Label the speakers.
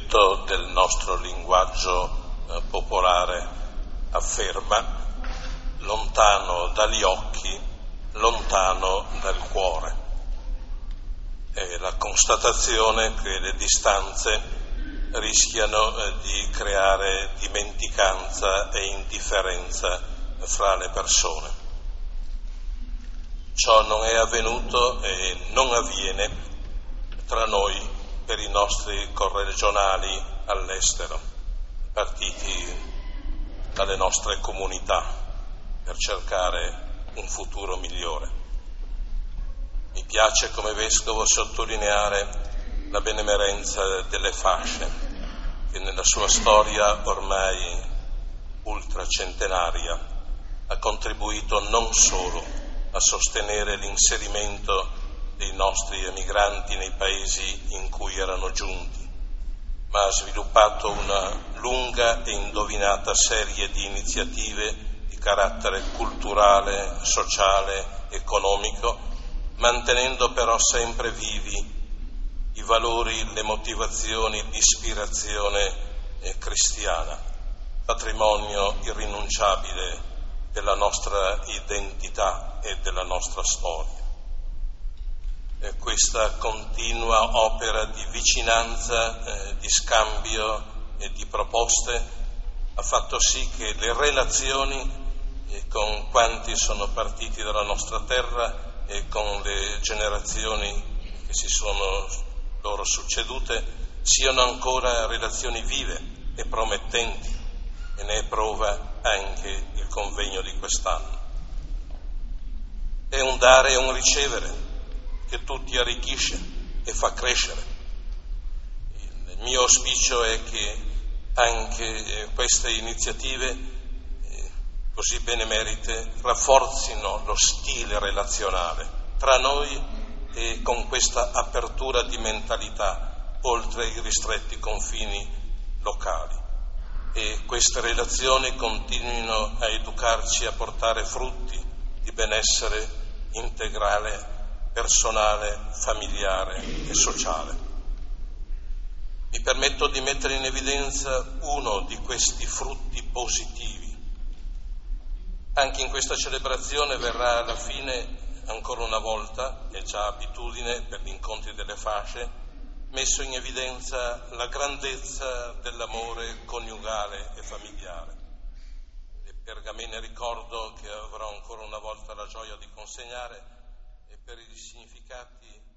Speaker 1: detto del nostro linguaggio popolare afferma: lontano dagli occhi, lontano dal cuore. È la constatazione che le distanze rischiano di creare dimenticanza e indifferenza fra le persone. Ciò non è avvenuto e non avviene tra noi per i nostri corregionali all'estero, partiti dalle nostre comunità per cercare un futuro migliore. Mi piace come vescovo sottolineare la benemerenza delle fasce, che nella sua storia ormai ultracentenaria ha contribuito non solo a sostenere l'inserimento dei nostri emigranti nei paesi in cui erano giunti, ma ha sviluppato una lunga e indovinata serie di iniziative di carattere culturale, sociale, economico, mantenendo però sempre vivi i valori, le motivazioni di ispirazione cristiana, patrimonio irrinunciabile della nostra identità e della nostra storia. Questa continua opera di vicinanza, di scambio e di proposte ha fatto sì che le relazioni con quanti sono partiti dalla nostra terra e con le generazioni che si sono loro succedute siano ancora relazioni vive e promettenti, e ne è prova anche il convegno di quest'anno. È un dare e un ricevere che tutti arricchisce e fa crescere. Il mio auspicio è che anche queste iniziative così benemerite rafforzino lo stile relazionale tra noi e con questa apertura di mentalità oltre i ristretti confini locali, e queste relazioni continuino a educarci a portare frutti di benessere integrale, personale, familiare e sociale. Mi permetto di mettere in evidenza uno di questi frutti positivi. Anche in questa celebrazione verrà alla fine, ancora una volta, è già abitudine per gli incontri delle fasce, messo in evidenza la grandezza dell'amore coniugale e familiare. Le pergamene ricordo che avrò ancora una volta la gioia di consegnare, e per i significati